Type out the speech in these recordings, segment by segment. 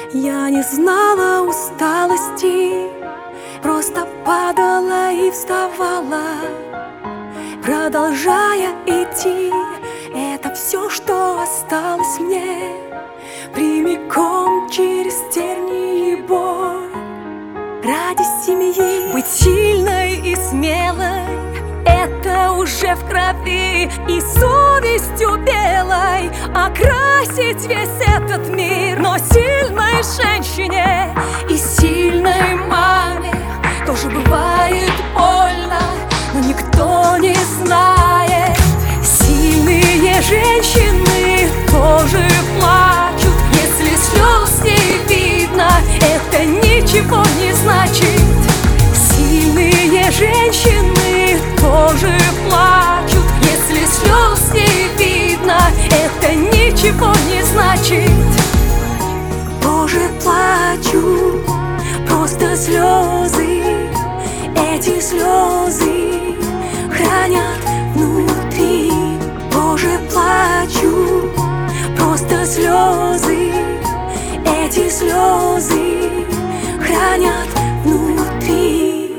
Я не знала усталости, просто падала и вставала, продолжая идти. Это все, что осталось мне, прямиком через тернии и боль. Ради семьи быть сильной и смелой — это уже в крови, и совестью белой окрасить весь этот мир. Но сильной женщине и сильной маме тоже бывает больно, но никто не знает. Сильные женщины тоже плачут, если слез не видно, это ничего не значит. Сильные женщины тоже плачут, если слез не видно, это ничего не значит. Тоже плачу, просто слезы, эти слезы хранят внутри. Тоже плачу, просто слезы, эти слезы хранят внутри.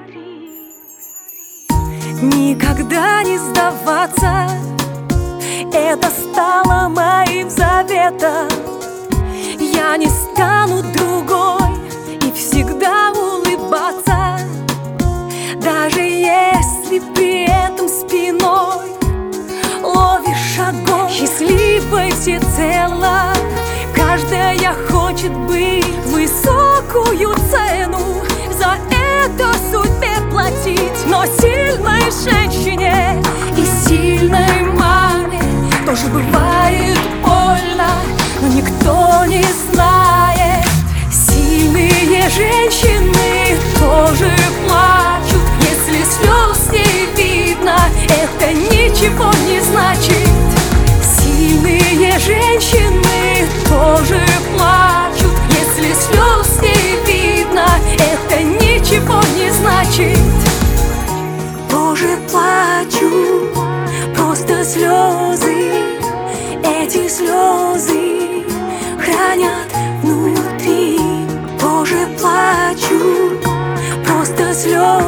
Никогда не сдаваться — это стало моим заветом. Я не стану другой и всегда улыбаться, даже если при этом спиной ловишь огонь. Счастливой всецело каждая хочет быть, высокую цену за это судьбе платить. Но сильной женщине и сильной маме тоже бывает больно, но никто не знает. Сильные женщины тоже плачут, если слез не видно, это ничего не значит. Сильные женщины тоже плачут, если слез не видно, это ничего не значит. Тоже плачу, просто слезы, эти слезы хранят внутри. Тоже плачу, просто слезы.